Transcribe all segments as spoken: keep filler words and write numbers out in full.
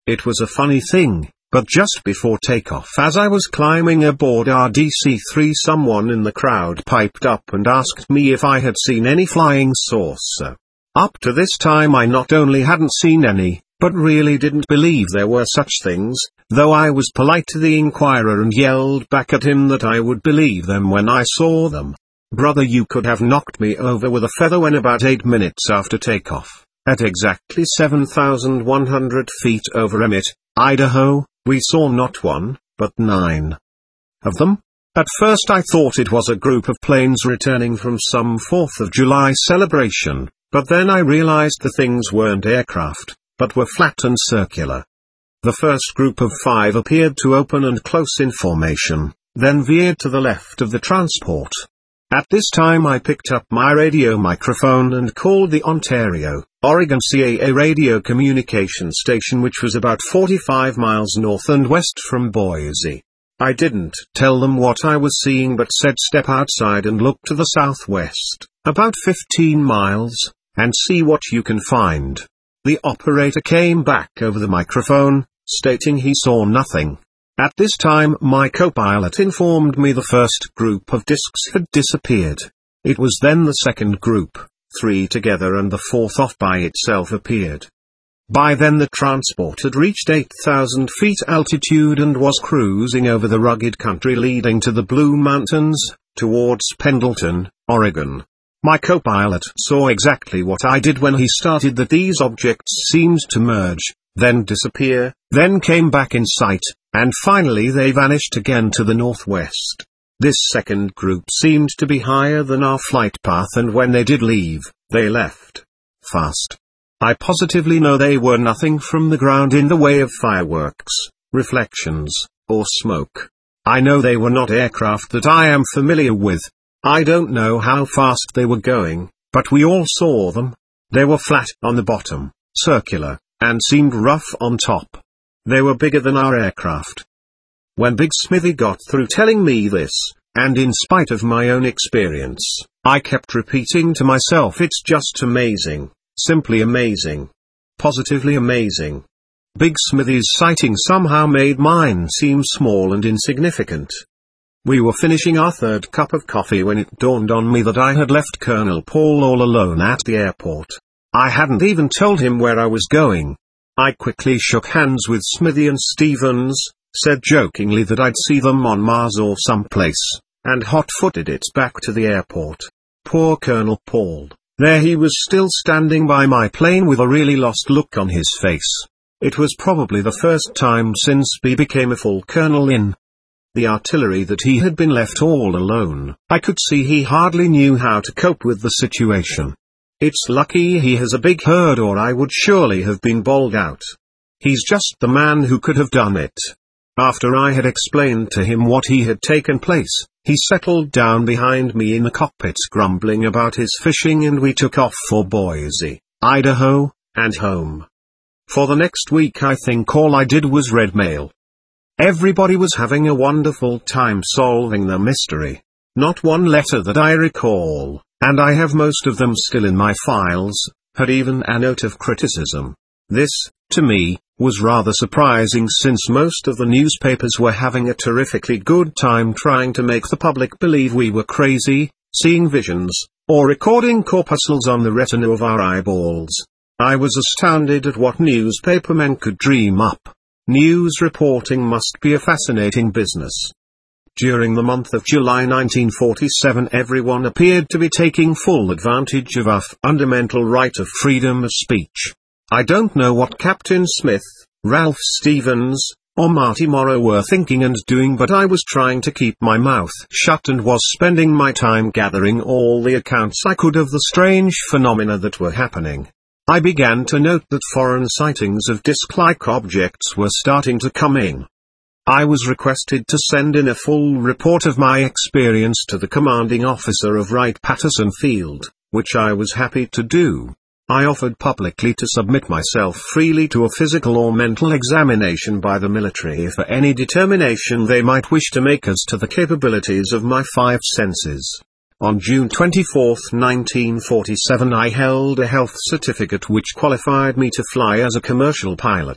It was a funny thing, but just before takeoff, as I was climbing aboard our D C three, someone in the crowd piped up and asked me if I had seen any flying saucer. Up to this time I not only hadn't seen any, but really didn't believe there were such things, though I was polite to the inquirer and yelled back at him that I would believe them when I saw them. Brother, you could have knocked me over with a feather when about eight minutes after takeoff, at exactly seven thousand one hundred feet over Emmett, Idaho, we saw not one, but nine of them. At first I thought it was a group of planes returning from some fourth of July celebration, but then I realized the things weren't aircraft, but were flat and circular. The first group of five appeared to open and close in formation, then veered to the left of the transport. At this time I picked up my radio microphone and called the Ontario, Oregon C A A radio communication station, which was about forty-five miles north and west from Boise. I didn't tell them what I was seeing but said step outside and look to the southwest, about fifteen miles, and see what you can find. The operator came back over the microphone, stating he saw nothing. At this time my co-pilot informed me the first group of discs had disappeared. It was then the second group, three together, and the fourth off by itself appeared. By then the transport had reached eight thousand feet altitude and was cruising over the rugged country leading to the Blue Mountains, towards Pendleton, Oregon. My co-pilot saw exactly what I did when he started, that these objects seemed to merge, then disappear, then came back in sight, and finally they vanished again to the northwest. This second group seemed to be higher than our flight path, and when they did leave, they left fast. I positively know they were nothing from the ground in the way of fireworks, reflections, or smoke. I know they were not aircraft that I am familiar with. I don't know how fast they were going, but we all saw them. They were flat on the bottom, circular, and seemed rough on top. They were bigger than our aircraft. When Big Smithy got through telling me this, and in spite of my own experience, I kept repeating to myself, it's just amazing, simply amazing, positively amazing. Big Smithy's sighting somehow made mine seem small and insignificant. We were finishing our third cup of coffee when it dawned on me that I had left Colonel Paul all alone at the airport. I hadn't even told him where I was going. I quickly shook hands with Smithy and Stevens, said jokingly that I'd see them on Mars or someplace, and hot-footed it back to the airport. Poor Colonel Paul. There he was still standing by my plane with a really lost look on his face. It was probably the first time since he became a full colonel in the artillery that he had been left all alone. I could see he hardly knew how to cope with the situation. It's lucky he has a big herd, or I would surely have been bowled out. He's just the man who could have done it. After I had explained to him what he had taken place, he settled down behind me in the cockpit grumbling about his fishing, and we took off for Boise, Idaho, and home. For the next week I think all I did was read mail. Everybody was having a wonderful time solving the mystery. Not one letter that I recall, and I have most of them still in my files, had even a note of criticism. This, to me, was rather surprising, since most of the newspapers were having a terrifically good time trying to make the public believe we were crazy, seeing visions, or recording corpuscles on the retina of our eyeballs. I was astounded at what newspapermen could dream up. News reporting must be a fascinating business. During the month of July nineteen forty-seven, everyone appeared to be taking full advantage of our fundamental right of freedom of speech. I don't know what Captain Smith, Ralph Stevens, or Marty Morrow were thinking and doing, but I was trying to keep my mouth shut and was spending my time gathering all the accounts I could of the strange phenomena that were happening. I began to note that foreign sightings of disc-like objects were starting to come in. I was requested to send in a full report of my experience to the commanding officer of Wright-Patterson Field, which I was happy to do. I offered publicly to submit myself freely to a physical or mental examination by the military for any determination they might wish to make as to the capabilities of my five senses. On June twenty-fourth, nineteen forty-seven, I held a health certificate which qualified me to fly as a commercial pilot.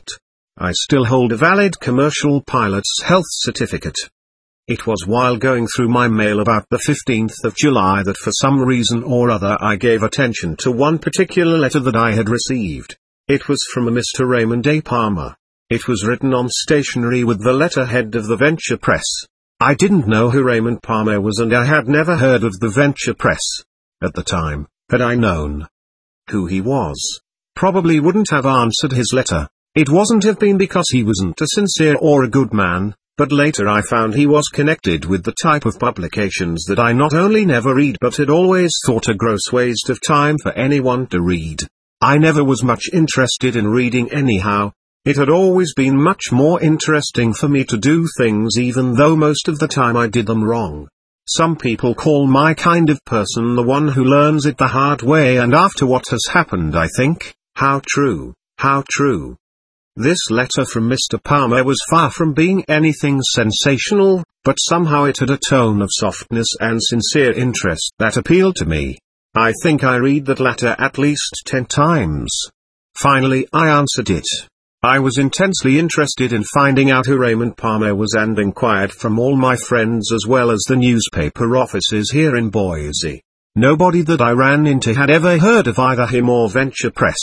I still hold a valid commercial pilot's health certificate. It was while going through my mail about the fifteenth of July that for some reason or other I gave attention to one particular letter that I had received. It was from a Mister Raymond A. Palmer. It was written on stationery with the letterhead of the Venture Press. I didn't know who Raymond Palmer was and I had never heard of the Venture Press. At the time, had I known who he was, probably wouldn't have answered his letter. It wasn't have been because he wasn't a sincere or a good man, but later I found he was connected with the type of publications that I not only never read but had always thought a gross waste of time for anyone to read. I never was much interested in reading anyhow. It had always been much more interesting for me to do things even though most of the time I did them wrong. Some people call my kind of person the one who learns it the hard way, and after what has happened I think, how true, how true. This letter from Mister Palmer was far from being anything sensational, but somehow it had a tone of softness and sincere interest that appealed to me. I think I read that letter at least ten times. Finally I answered it. I was intensely interested in finding out who Raymond Palmer was and inquired from all my friends as well as the newspaper offices here in Boise. Nobody that I ran into had ever heard of either him or Venture Press.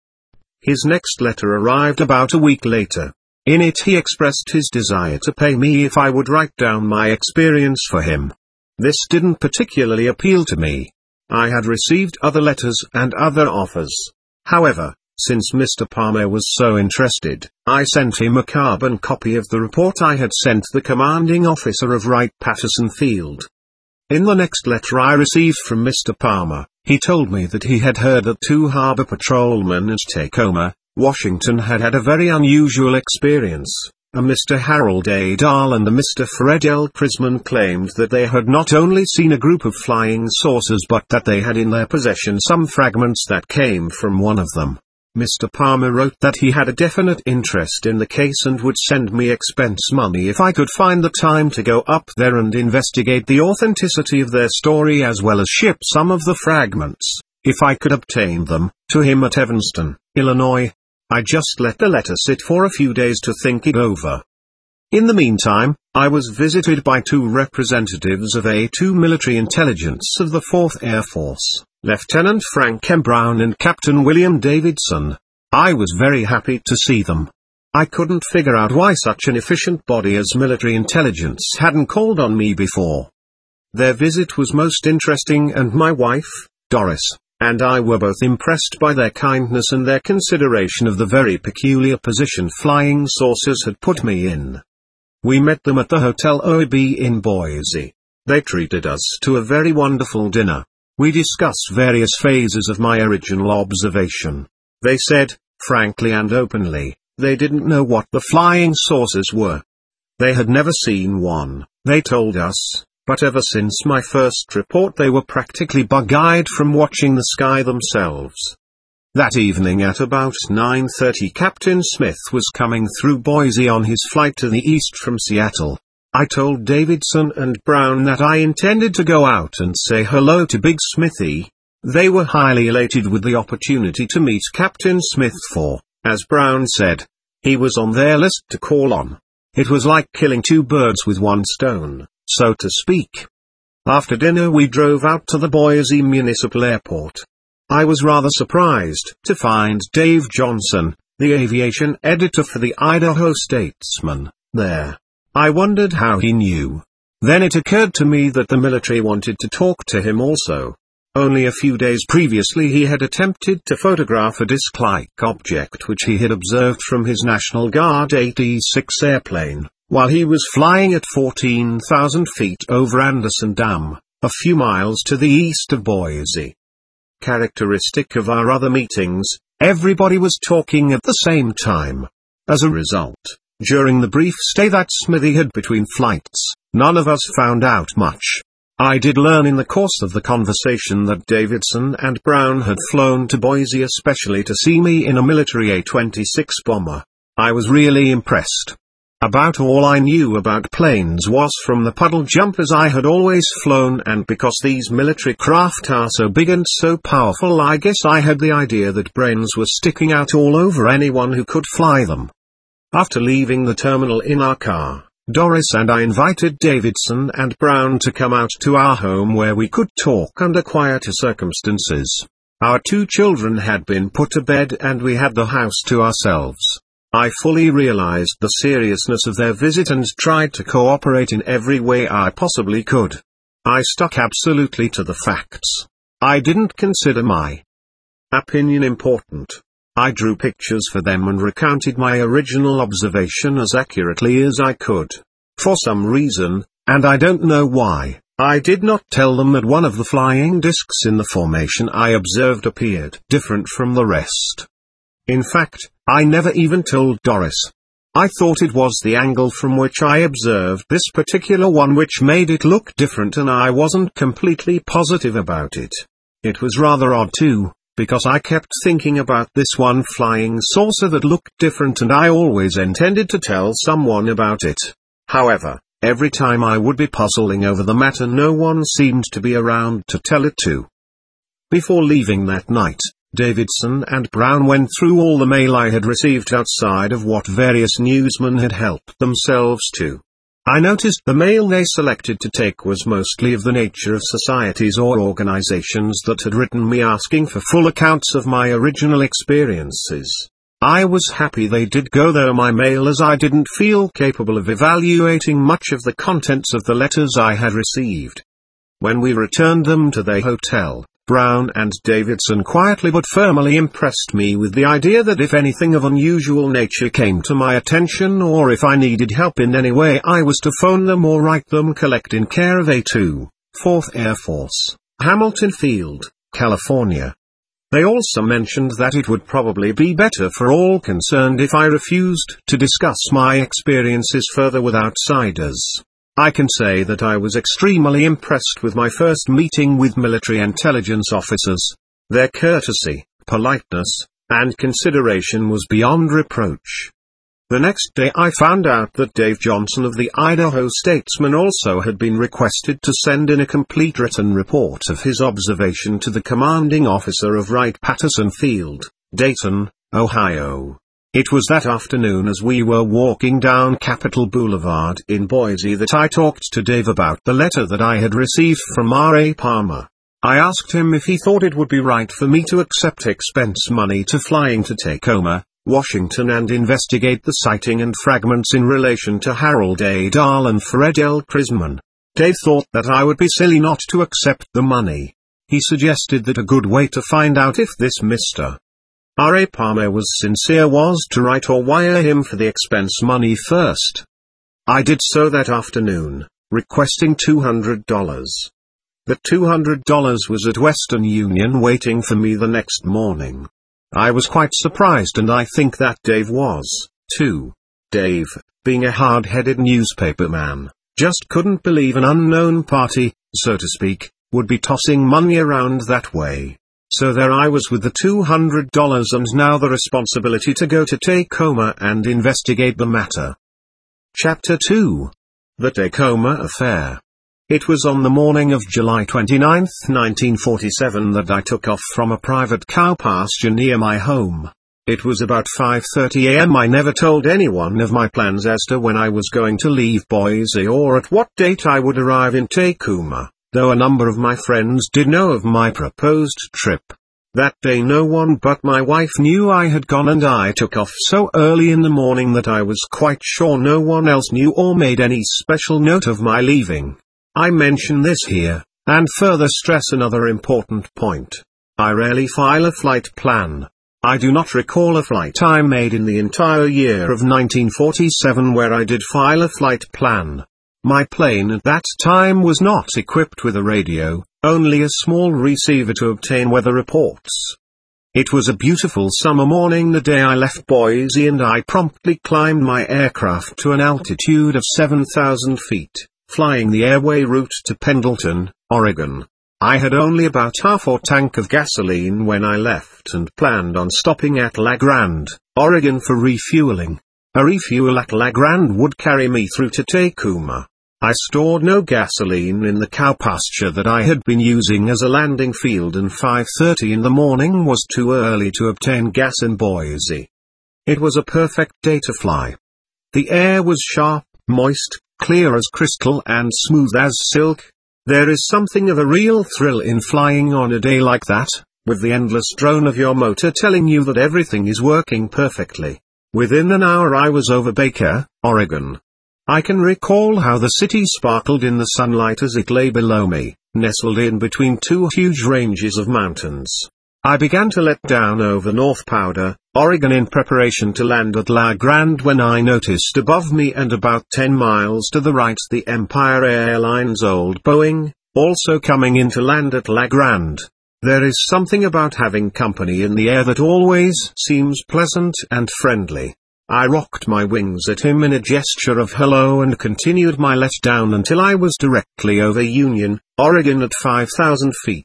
His next letter arrived about a week later. In it he expressed his desire to pay me if I would write down my experience for him. This didn't particularly appeal to me. I had received other letters and other offers. However, since Mister Palmer was so interested, I sent him a carbon copy of the report I had sent the commanding officer of Wright-Patterson Field. In the next letter I received from Mister Palmer, he told me that he had heard that two harbor patrolmen at Tacoma, Washington had had a very unusual experience. A Mister Harold A. Dahl and a Mister Fred L. Krisman claimed that they had not only seen a group of flying saucers but that they had in their possession some fragments that came from one of them. Mister Palmer wrote that he had a definite interest in the case and would send me expense money if I could find the time to go up there and investigate the authenticity of their story as well as ship some of the fragments, if I could obtain them, to him at Evanston, Illinois. I just let the letter sit for a few days to think it over. In the meantime, I was visited by two representatives of A two military intelligence of the fourth Air Force, Lieutenant Frank M. Brown and Captain William Davidson. I was very happy to see them. I couldn't figure out why such an efficient body as military intelligence hadn't called on me before. Their visit was most interesting and my wife, Doris, and I were both impressed by their kindness and their consideration of the very peculiar position flying saucers had put me in. We met them at the Hotel O A B in Boise. They treated us to a very wonderful dinner. We discussed various phases of my original observation. They said, frankly and openly, they didn't know what the flying saucers were. They had never seen one, they told us, but ever since my first report they were practically bug-eyed from watching the sky themselves. That evening at about nine thirty Captain Smith was coming through Boise on his flight to the east from Seattle. I told Davidson and Brown that I intended to go out and say hello to Big Smithy. They were highly elated with the opportunity to meet Captain Smith for, as Brown said, he was on their list to call on. It was like killing two birds with one stone, so to speak. After dinner we drove out to the Boise Municipal Airport. I was rather surprised to find Dave Johnson, the aviation editor for the Idaho Statesman, there. I wondered how he knew. Then it occurred to me that the military wanted to talk to him also. Only a few days previously he had attempted to photograph a disc-like object which he had observed from his National Guard eighty-six airplane, while he was flying at fourteen thousand feet over Anderson Dam, a few miles to the east of Boise. Characteristic of our other meetings, everybody was talking at the same time. As a result, during the brief stay that Smithy had between flights, none of us found out much. I did learn in the course of the conversation that Davidson and Brown had flown to Boise especially to see me in a military A twenty-six bomber. I was really impressed. About all I knew about planes was from the puddle jumpers I had always flown, and because these military craft are so big and so powerful I guess I had the idea that brains were sticking out all over anyone who could fly them. After leaving the terminal in our car, Doris and I invited Davidson and Brown to come out to our home where we could talk under quieter circumstances. Our two children had been put to bed and we had the house to ourselves. I fully realized the seriousness of their visit and tried to cooperate in every way I possibly could. I stuck absolutely to the facts. I didn't consider my opinion important. I drew pictures for them and recounted my original observation as accurately as I could. For some reason, and I don't know why, I did not tell them that one of the flying discs in the formation I observed appeared different from the rest. In fact, I never even told Doris. I thought it was the angle from which I observed this particular one which made it look different, and I wasn't completely positive about it. It was rather odd too, because I kept thinking about this one flying saucer that looked different and I always intended to tell someone about it. However, every time I would be puzzling over the matter, no one seemed to be around to tell it to. Before leaving that night, Davidson and Brown went through all the mail I had received outside of what various newsmen had helped themselves to. I noticed the mail they selected to take was mostly of the nature of societies or organizations that had written me asking for full accounts of my original experiences. I was happy they did go through my mail, as I didn't feel capable of evaluating much of the contents of the letters I had received. When we returned them to their hotel, Brown and Davidson quietly but firmly impressed me with the idea that if anything of unusual nature came to my attention or if I needed help in any way, I was to phone them or write them collect in care of A two, fourth Air Force, Hamilton Field, California. They also mentioned that it would probably be better for all concerned if I refused to discuss my experiences further with outsiders. I can say that I was extremely impressed with my first meeting with military intelligence officers. Their courtesy, politeness, and consideration was beyond reproach. The next day I found out that Dave Johnson of the Idaho Statesman also had been requested to send in a complete written report of his observation to the commanding officer of Wright-Patterson Field, Dayton, Ohio. It was that afternoon as we were walking down Capitol Boulevard in Boise that I talked to Dave about the letter that I had received from R A Palmer. I asked him if he thought it would be right for me to accept expense money to flying to Tacoma, Washington, and investigate the sighting and fragments in relation to Harold A. Dahl and Fred L. Krisman. Dave thought that I would be silly not to accept the money. He suggested that a good way to find out if this Mister R A Palmer was sincere was to write or wire him for the expense money first. I did so that afternoon, requesting two hundred dollars. The two hundred dollars was at Western Union waiting for me the next morning. I was quite surprised, and I think that Dave was, too. Dave, being a hard-headed newspaperman, just couldn't believe an unknown party, so to speak, would be tossing money around that way. So there I was with the two hundred dollars and now the responsibility to go to Tacoma and investigate the matter. Chapter two. The Tacoma Affair. It was on the morning of July twenty-ninth, nineteen forty-seven that I took off from a private cow pasture near my home. It was about five thirty a m I never told anyone of my plans as to when I was going to leave Boise or at what date I would arrive in Tacoma, though a number of my friends did know of my proposed trip. That day no one but my wife knew I had gone, and I took off so early in the morning that I was quite sure no one else knew or made any special note of my leaving. I mention this here, and further stress another important point. I rarely file a flight plan. I do not recall a flight I made in the entire year of nineteen forty-seven where I did file a flight plan. My plane at that time was not equipped with a radio, only a small receiver to obtain weather reports. It was a beautiful summer morning the day I left Boise, and I promptly climbed my aircraft to an altitude of seven thousand feet, flying the airway route to Pendleton, Oregon. I had only about half a tank of gasoline when I left and planned on stopping at La Grande, Oregon for refueling. A refuel at La Grande would carry me through to Tacoma. I stored no gasoline in the cow pasture that I had been using as a landing field, and five thirty in the morning was too early to obtain gas in Boise. It was a perfect day to fly. The air was sharp, moist, clear as crystal and smooth as silk. There is something of a real thrill in flying on a day like that, with the endless drone of your motor telling you that everything is working perfectly. Within an hour I was over Baker, Oregon. I can recall how the city sparkled in the sunlight as it lay below me, nestled in between two huge ranges of mountains. I began to let down over North Powder, Oregon in preparation to land at La Grande when I noticed above me and about ten miles to the right the Empire Airlines old Boeing, also coming in to land at La Grande. There is something about having company in the air that always seems pleasant and friendly. I rocked my wings at him in a gesture of hello and continued my let down until I was directly over Union, Oregon at five thousand feet.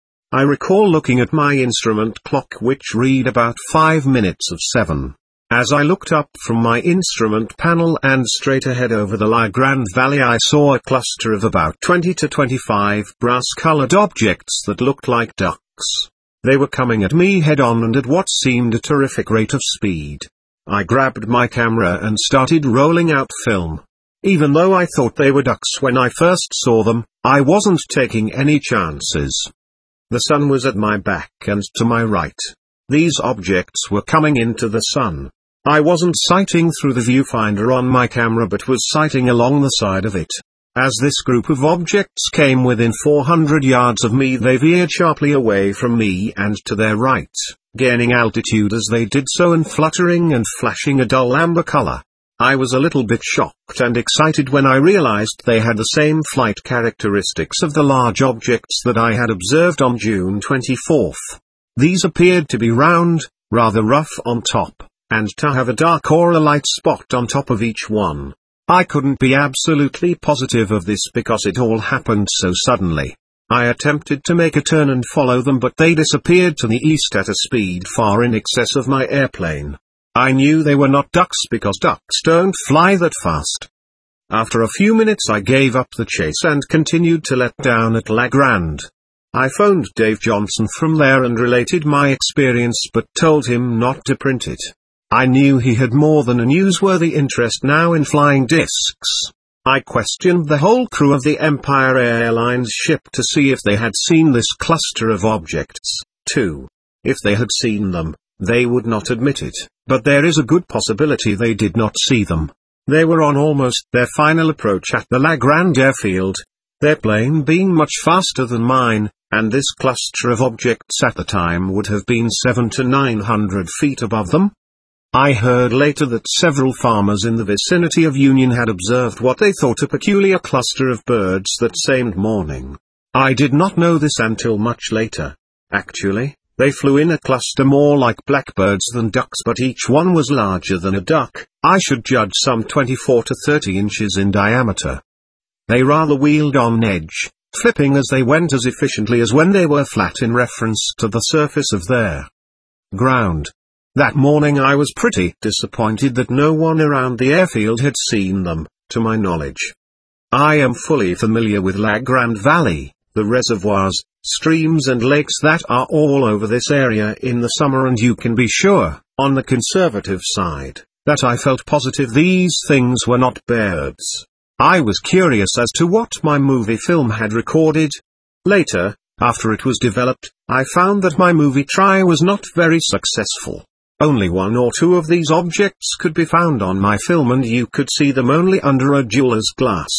I recall looking at my instrument clock which read about five minutes of seven. As I looked up from my instrument panel and straight ahead over the La Grande Valley I saw a cluster of about twenty to twenty-five brass-colored objects that looked like ducks. They were coming at me head-on and at what seemed a terrific rate of speed. I grabbed my camera and started rolling out film. Even though I thought they were ducks when I first saw them, I wasn't taking any chances. The sun was at my back and to my right. These objects were coming into the sun. I wasn't sighting through the viewfinder on my camera but was sighting along the side of it. As this group of objects came within four hundred yards of me they veered sharply away from me and to their right, gaining altitude as they did so and fluttering and flashing a dull amber color. I was a little bit shocked and excited when I realized they had the same flight characteristics of the large objects that I had observed on June twenty-fourth. These appeared to be round, rather rough on top, and to have a dark or a light spot on top of each one. I couldn't be absolutely positive of this because it all happened so suddenly. I attempted to make a turn and follow them but they disappeared to the east at a speed far in excess of my airplane. I knew they were not ducks because ducks don't fly that fast. After a few minutes I gave up the chase and continued to let down at La Grande. I phoned Dave Johnson from there and related my experience but told him not to print it. I knew he had more than a newsworthy interest now in flying discs. I questioned the whole crew of the Empire Airlines ship to see if they had seen this cluster of objects, too. If they had seen them, they would not admit it, but there is a good possibility they did not see them. They were on almost their final approach at the La Grande airfield, their plane being much faster than mine, and this cluster of objects at the time would have been seven to nine hundred feet above them. I heard later that several farmers in the vicinity of Union had observed what they thought a peculiar cluster of birds that same morning. I did not know this until much later. Actually, they flew in a cluster more like blackbirds than ducks but each one was larger than a duck, I should judge some twenty-four to thirty inches in diameter. They rather wheeled on edge, flipping as they went as efficiently as when they were flat in reference to the surface of their ground. That morning I was pretty disappointed that no one around the airfield had seen them, to my knowledge. I am fully familiar with La Grande Valley, the reservoirs, streams and lakes that are all over this area in the summer and you can be sure, on the conservative side, that I felt positive these things were not birds. I was curious as to what my movie film had recorded. Later, after it was developed, I found that my movie try was not very successful. Only one or two of these objects could be found on my film and you could see them only under a jeweler's glass.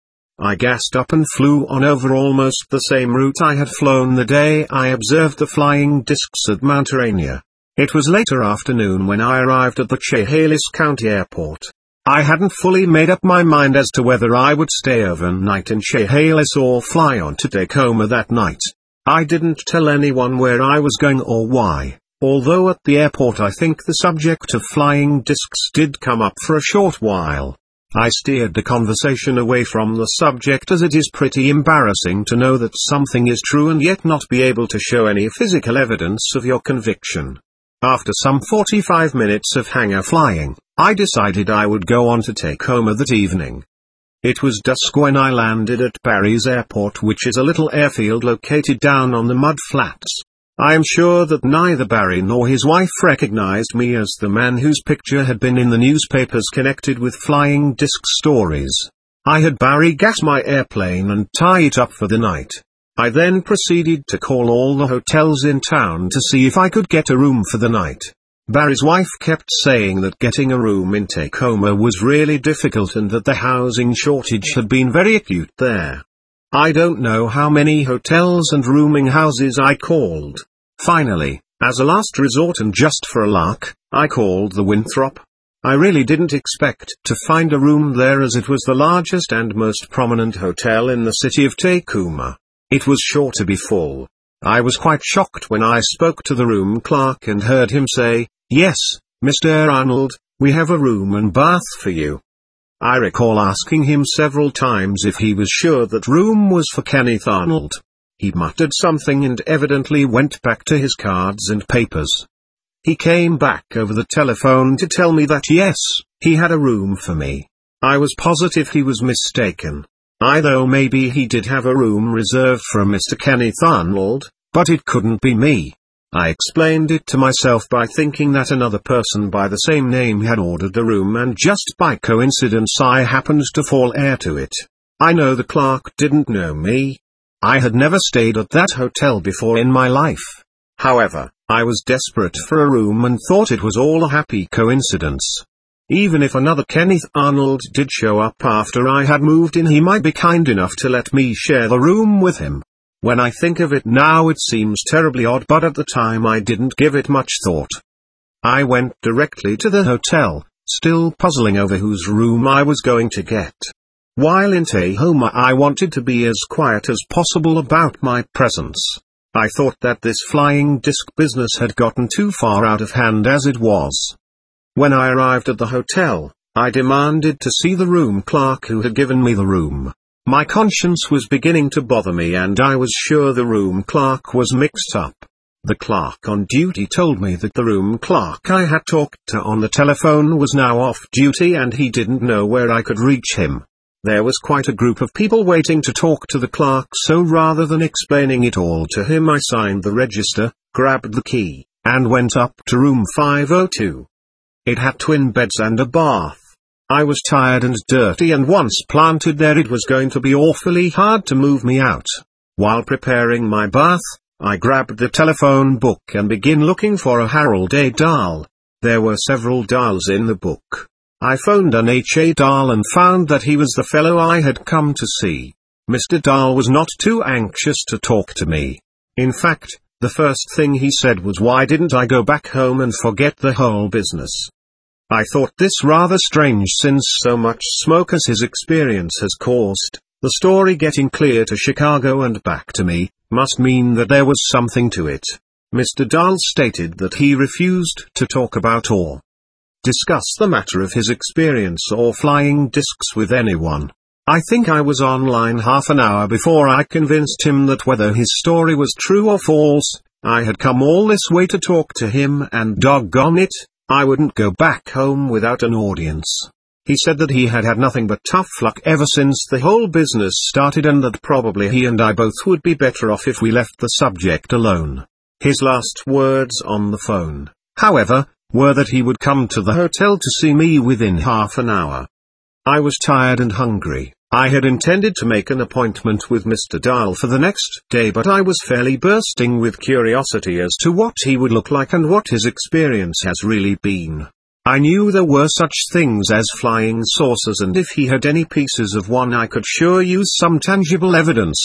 I gassed up and flew on over almost the same route I had flown the day I observed the flying discs at Mount Rainier. It was later afternoon when I arrived at the Chehalis County Airport. I hadn't fully made up my mind as to whether I would stay overnight in Chehalis or fly on to Tacoma that night. I didn't tell anyone where I was going or why. Although at the airport I think the subject of flying discs did come up for a short while. I steered the conversation away from the subject as it is pretty embarrassing to know that something is true and yet not be able to show any physical evidence of your conviction. After some forty-five minutes of hangar flying, I decided I would go on to Tacoma that evening. It was dusk when I landed at Barry's Airport, which is a little airfield located down on the mud flats. I am sure that neither Barry nor his wife recognized me as the man whose picture had been in the newspapers connected with flying disc stories. I had Barry gas my airplane and tie it up for the night. I then proceeded to call all the hotels in town to see if I could get a room for the night. Barry's wife kept saying that getting a room in Tacoma was really difficult and that the housing shortage had been very acute there. I don't know how many hotels and rooming houses I called. Finally, as a last resort and just for a lark, I called the Winthrop. I really didn't expect to find a room there as it was the largest and most prominent hotel in the city of Tacoma. It was sure to be full. I was quite shocked when I spoke to the room clerk and heard him say, "Yes, Mister Arnold, we have a room and bath for you." I recall asking him several times if he was sure that room was for Kenneth Arnold. He muttered something and evidently went back to his cards and papers. He came back over the telephone to tell me that yes, he had a room for me. I was positive he was mistaken. Either maybe he did have a room reserved for Mister Kenneth Arnold, but it couldn't be me. I explained it to myself by thinking that another person by the same name had ordered the room and just by coincidence I happened to fall heir to it. I know the clerk didn't know me. I had never stayed at that hotel before in my life. However, I was desperate for a room and thought it was all a happy coincidence. Even if another Kenneth Arnold did show up after I had moved in, he might be kind enough to let me share the room with him. When I think of it now, it seems terribly odd, but at the time I didn't give it much thought. I went directly to the hotel, still puzzling over whose room I was going to get. While in Tacoma, I wanted to be as quiet as possible about my presence. I thought that this flying disc business had gotten too far out of hand as it was. When I arrived at the hotel, I demanded to see the room clerk who had given me the room. My conscience was beginning to bother me and I was sure the room clerk was mixed up. The clerk on duty told me that the room clerk I had talked to on the telephone was now off duty and he didn't know where I could reach him. There was quite a group of people waiting to talk to the clerk, so rather than explaining it all to him, I signed the register, grabbed the key, and went up to room five oh two. It had twin beds and a bath. I was tired and dirty, and once planted there it was going to be awfully hard to move me out. While preparing my bath, I grabbed the telephone book and began looking for a Harold A. Dahl. There were several Dahls in the book. I phoned an H A Dahl and found that he was the fellow I had come to see. Mister Dahl was not too anxious to talk to me. In fact, the first thing he said was, "Why didn't I go back home and forget the whole business?" I thought this rather strange, since so much smoke as his experience has caused, the story getting clear to Chicago and back to me, must mean that there was something to it. Mister Dahl stated that he refused to talk about or discuss the matter of his experience or flying discs with anyone. I think I was online half an hour before I convinced him that whether his story was true or false, I had come all this way to talk to him, and doggone it, I wouldn't go back home without an audience. He said that he had had nothing but tough luck ever since the whole business started, and that probably he and I both would be better off if we left the subject alone. His last words on the phone, however, were that he would come to the hotel to see me within half an hour. I was tired and hungry. I had intended to make an appointment with Mister Dahl for the next day, but I was fairly bursting with curiosity as to what he would look like and what his experience has really been. I knew there were such things as flying saucers, and if he had any pieces of one I could sure use some tangible evidence.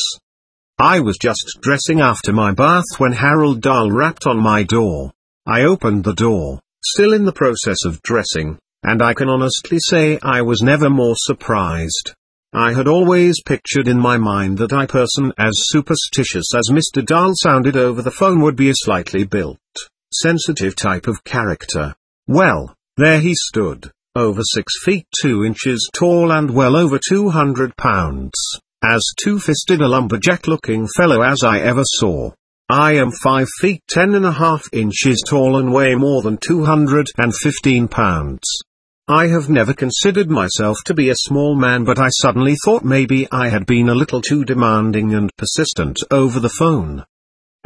I was just dressing after my bath when Harold Dahl rapped on my door. I opened the door, still in the process of dressing, and I can honestly say I was never more surprised. I had always pictured in my mind that a person as superstitious as Mister Dahl sounded over the phone would be a slightly built, sensitive type of character. Well, there he stood, over six feet two inches tall and well over two hundred pounds, as two-fisted a lumberjack-looking fellow as I ever saw. I am five feet ten and a half inches tall and weigh more than two hundred fifteen pounds. I have never considered myself to be a small man, but I suddenly thought maybe I had been a little too demanding and persistent over the phone.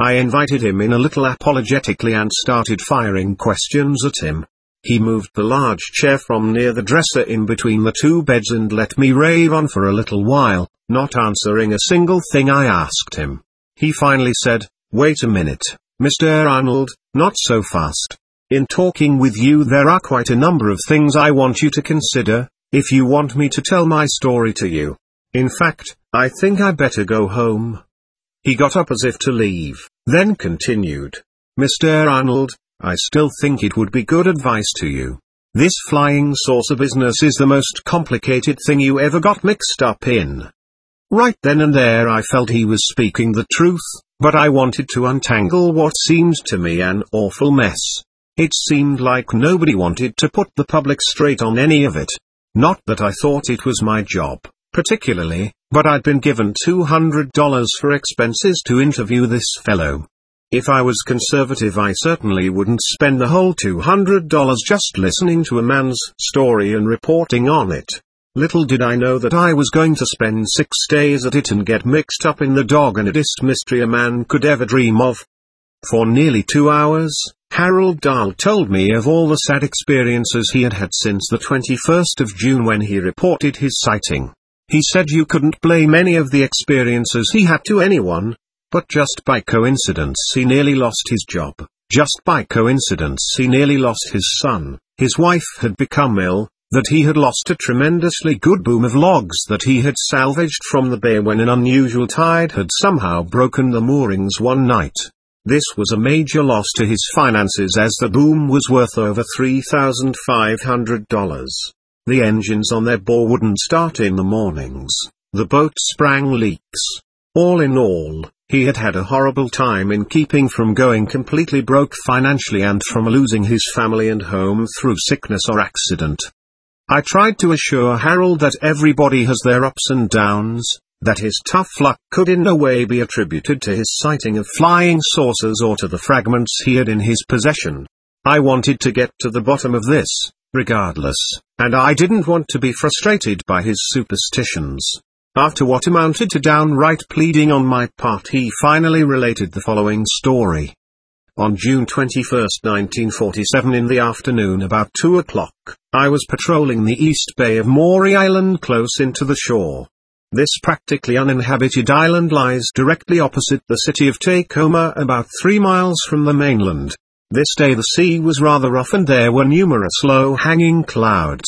I invited him in a little apologetically and started firing questions at him. He moved the large chair from near the dresser in between the two beds and let me rave on for a little while, not answering a single thing I asked him. He finally said, "Wait a minute, Mister Arnold, not so fast. In talking with you there are quite a number of things I want you to consider, if you want me to tell my story to you. In fact, I think I better go home." He got up as if to leave, then continued, "Mister Arnold, I still think it would be good advice to you. This flying saucer business is the most complicated thing you ever got mixed up in." Right then and there I felt he was speaking the truth, but I wanted to untangle what seemed to me an awful mess. It seemed like nobody wanted to put the public straight on any of it. Not that I thought it was my job, particularly, but I'd been given two hundred dollars for expenses to interview this fellow. If I was conservative I certainly wouldn't spend the whole two hundred dollars just listening to a man's story and reporting on it. Little did I know that I was going to spend six days at it and get mixed up in the doggedest mystery a man could ever dream of. For nearly two hours, Harold Dahl told me of all the sad experiences he had had since the twenty-first of June when he reported his sighting. He said you couldn't blame any of the experiences he had to anyone, but just by coincidence he nearly lost his job, just by coincidence he nearly lost his son, his wife had become ill, that he had lost a tremendously good boom of logs that he had salvaged from the bay when an unusual tide had somehow broken the moorings one night. This was a major loss to his finances as the boom was worth over three thousand five hundred dollars. The engines on their boat wouldn't start in the mornings, the boat sprang leaks. All in all, he had had a horrible time in keeping from going completely broke financially and from losing his family and home through sickness or accident. I tried to assure Harold that everybody has their ups and downs, that his tough luck could in no way be attributed to his sighting of flying saucers or to the fragments he had in his possession. I wanted to get to the bottom of this, regardless, and I didn't want to be frustrated by his superstitions. After what amounted to downright pleading on my part, he finally related the following story. On June twenty-first, nineteen forty-seven in the afternoon about two o'clock, I was patrolling the east bay of Maury Island close into the shore. This practically uninhabited island lies directly opposite the city of Tacoma about three miles from the mainland. This day the sea was rather rough and there were numerous low-hanging clouds.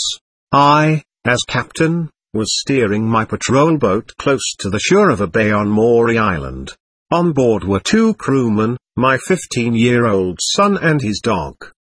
I, as captain, was steering my patrol boat close to the shore of a bay on Maury Island. On board were two crewmen, my fifteen-year-old son and his dog.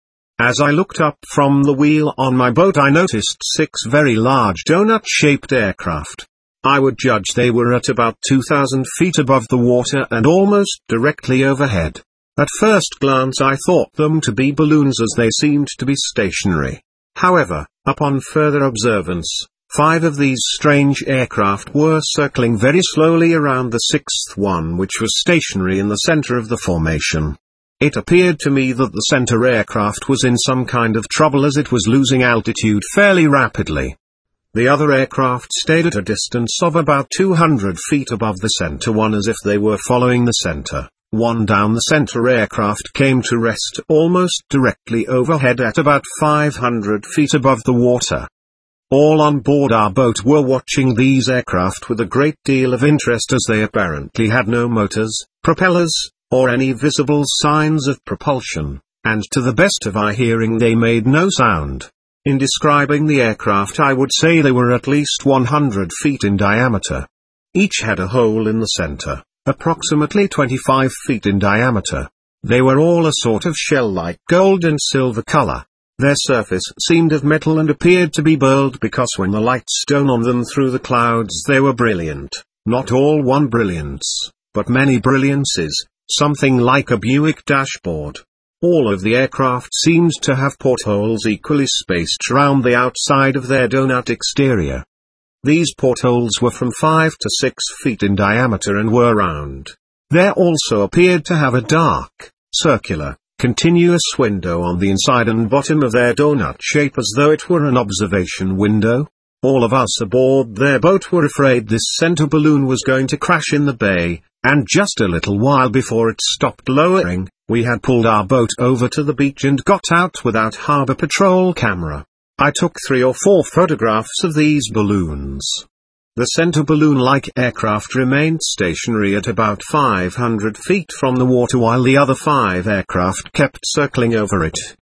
As I looked up from the wheel on my boat I noticed six very large donut-shaped aircraft. I would judge they were at about two thousand feet above the water and almost directly overhead. At first glance I thought them to be balloons as they seemed to be stationary. However, upon further observance, five of these strange aircraft were circling very slowly around the sixth one, which was stationary in the center of the formation. It appeared to me that the center aircraft was in some kind of trouble as it was losing altitude fairly rapidly. The other aircraft stayed at a distance of about two hundred feet above the center one as if they were following the center one down. The center aircraft came to rest almost directly overhead at about five hundred feet above the water. All on board our boat were watching these aircraft with a great deal of interest as they apparently had no motors, propellers, or any visible signs of propulsion, and to the best of our hearing they made no sound. In describing the aircraft I would say they were at least one hundred feet in diameter. Each had a hole in the center, approximately twenty-five feet in diameter. They were all a sort of shell-like gold and silver color. Their surface seemed of metal and appeared to be burled because when the light shone on them through the clouds they were brilliant, not all one brilliance, but many brilliances, something like a Buick dashboard. All of the aircraft seemed to have portholes equally spaced round the outside of their donut exterior. These portholes were from five to six feet in diameter and were round. There also appeared to have a dark, circular, continuous window on the inside and bottom of their donut shape as though it were an observation window. All of us aboard their boat were afraid this center balloon was going to crash in the bay, and just a little while before it stopped lowering, we had pulled our boat over to the beach and got out without harbor patrol camera. I took three or four photographs of these balloons. The center balloon-like aircraft remained stationary at about five hundred feet from the water while the other five aircraft kept circling over it.